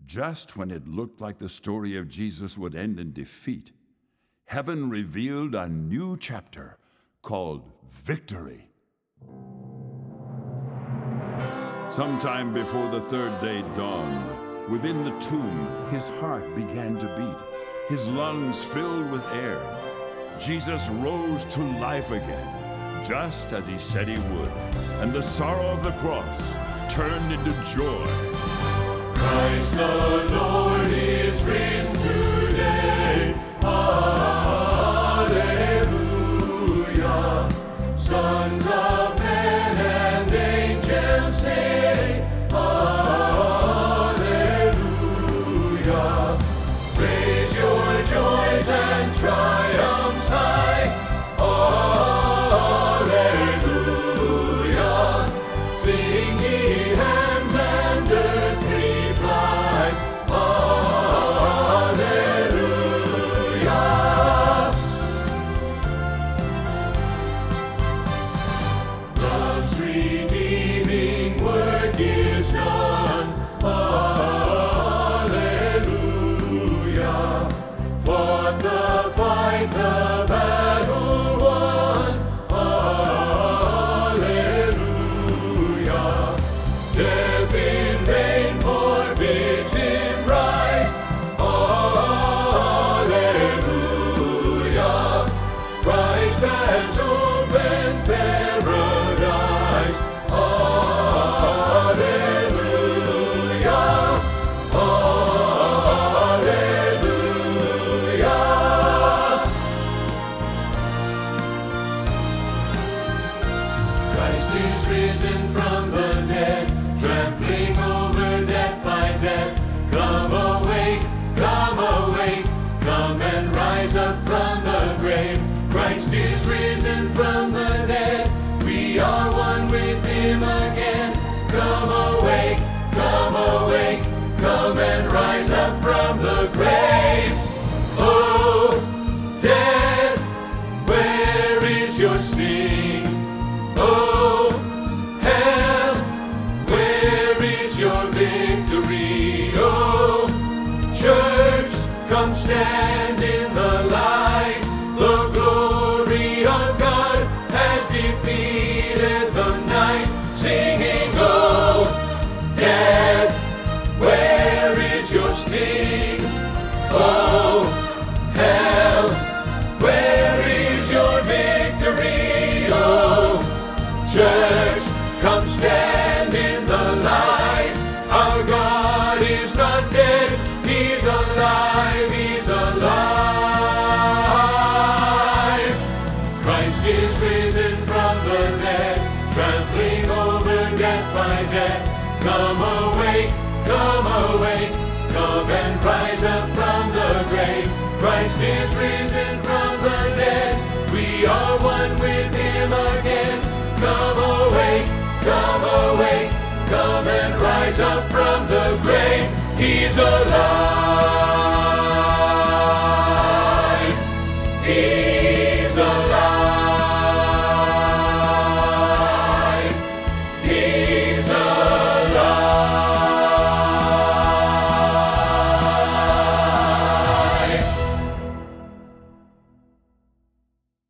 Just when it looked like the story of Jesus would end in defeat, heaven revealed a new chapter called Victory. Sometime before the third day dawned, within the tomb, his heart began to beat, his lungs filled with air. Jesus rose to life again, just as he said he would, and the sorrow of the cross turned into joy. Christ the Lord is risen today. Hallelujah. Sons of men and angels sing. Hallelujah. Raise your joys and triumphs high. Hallelujah. Sing ye hands and earth reply. Hallelujah. Love's redeeming work is done. Hallelujah. Fought the fight, the battle won. Hallelujah. Death in vain forbids him rise. Hallelujah. Christ has opened paradise. Hallelujah. Hallelujah. Christ is risen from the dead, trampling over death by death. Come awake, come and rise up from the grave. Christ is risen from the dead, we are one with him again. Come awake, come and rise up from the grave. Oh, death, where is your sting? Oh, hell, where is your victory? Oh, church, come stand in the light. The glory of God has defeated the night. Singing, oh, death, where is your sting? Oh, hell, where is your victory? Oh, church, come stand in the light. Our God is not dead, he's alive, he's alive. Christ is risen from the dead, trampling over death by death. Come awake, come and rise up from the grave. Christ is risen from the dead, we are one with him again. Come awake, come and rise up from the grave. He's alive.